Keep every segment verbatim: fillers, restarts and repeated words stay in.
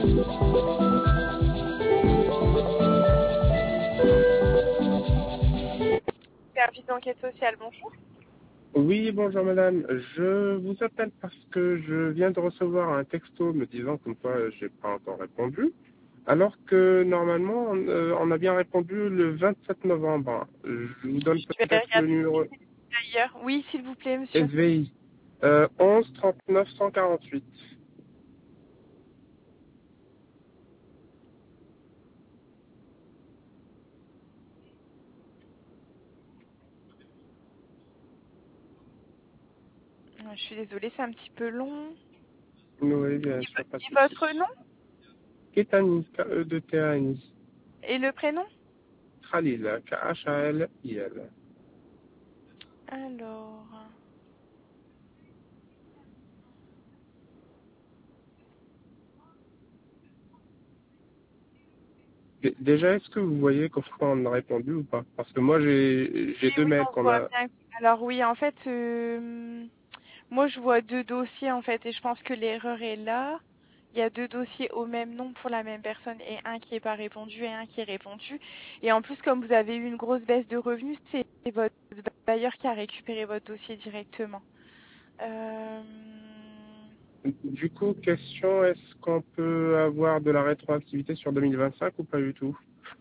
Service d'enquête sociale, bonjour. Oui, bonjour madame. Je vous appelle parce que je viens de recevoir un texto me disant comme quoi j'ai pas encore répondu, alors que normalement on, euh, on a bien répondu le vingt-sept novembre. Je vous donne Je vais peut-être le regarder numéro ailleurs. Oui, s'il vous plaît, monsieur. S V I euh, onze trente-neuf cent quarante-huit. Euh, Je suis désolée, c'est un petit peu long. Oui, bien Et, vo- sûr, pas de et votre souci. nom Ketani, K E D T A N I. et le prénom? Khalil, K H A L I L. Alors, D- Déjà, est-ce que vous voyez qu'on on a répondu ou pas? Parce que moi, j'ai j'ai oui, deux oui, mails on qu'on voit a. bien. Alors oui, en fait, euh, moi je vois deux dossiers en fait, et je pense que l'erreur est là. Il y a deux dossiers au même nom pour la même personne et un qui n'est pas répondu et un qui est répondu. Et en plus, comme vous avez eu une grosse baisse de revenus, c'est votre bailleur qui a récupéré votre dossier directement. Euh, Du coup, question, est-ce qu'on peut avoir de la rétroactivité sur deux mille vingt-cinq ou pas du tout?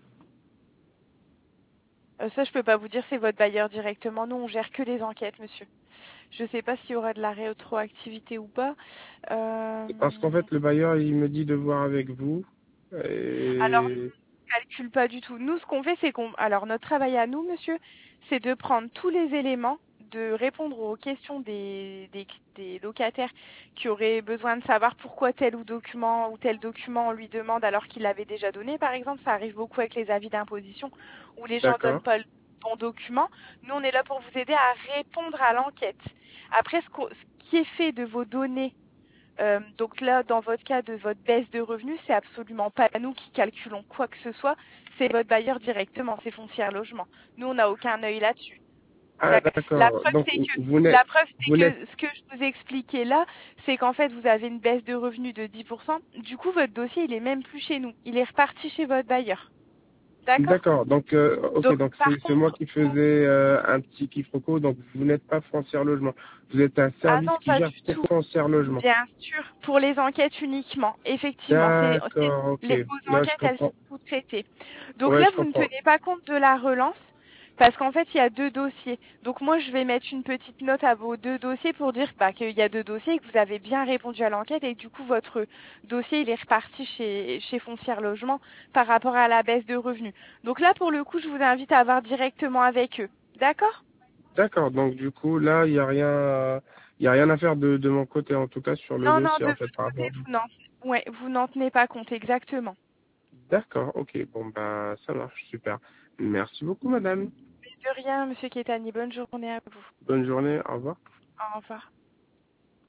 euh, ça, je peux pas vous dire, c'est votre bailleur directement. Nous, on gère que les enquêtes, monsieur. Je sais pas s'il y aura de la rétroactivité ou pas. Parce qu'en Euh, fait, le bailleur, il me dit de voir avec vous. alors, Et... calcule pas du tout. Nous, ce qu'on fait, c'est qu'on... Alors, notre travail à nous, monsieur, c'est de prendre tous les éléments, de répondre aux questions des, des, des locataires qui auraient besoin de savoir pourquoi tel ou document ou tel document on lui demande alors qu'il l'avait déjà donné. Par exemple, ça arrive beaucoup avec les avis d'imposition où les gens donnent D'accord. pas le bon document. Nous, on est là pour vous aider à répondre à l'enquête. Après, ce, ce qui est fait de vos données, euh, donc là, dans votre cas de votre baisse de revenus, c'est absolument pas nous qui calculons quoi que ce soit, c'est votre bailleur directement, c'est Foncière Logement. Nous, on n'a aucun œil là-dessus. Ah, D'accord. La d'accord. preuve, Donc, c'est que vous la n'êtes... preuve, c'est Vous n'êtes... que ce que je vous ai expliqué là, c'est qu'en fait, vous avez une baisse de revenus de dix pour cent. Du coup, votre dossier, il est même plus chez nous. Il est reparti chez votre bailleur. D'accord. D'accord. Donc, euh, ok. Donc, Donc, par c'est c'est moi contre, qui faisais euh, un petit quiproquo. Donc, vous n'êtes pas foncière logement. Vous êtes un ah service non, qui pas gère du pour tout. foncière logement. Bien sûr, pour les enquêtes uniquement. Effectivement, c'est c'est- D'accord. Ok. les vos Là, je enquêtes, elles sont comprends. toutes traitées. Donc Ouais, là, je vous ne comprends. tenez pas compte de la relance parce qu'en fait, il y a deux dossiers. Donc moi, je vais mettre une petite note à vos deux dossiers pour dire bah, qu'il y a deux dossiers et que vous avez bien répondu à l'enquête et que du coup, votre dossier, il est reparti chez, chez Foncière Logement par rapport à la baisse de revenus. Donc là, pour le coup, je vous invite à voir directement avec eux. D'accord? D'accord, donc du coup, là, il n'y a rien, à- il y a rien à faire de, de mon côté, en tout cas, sur le Non, non, dossier, de en fait, votre par côté, rapport. vous n'en ouais, vous n'en tenez pas compte exactement. D'accord, ok, bon, bah, ça marche, super. Merci beaucoup, madame. De rien, monsieur Kétani. Bonne journée à vous. Bonne journée, au revoir. Au revoir.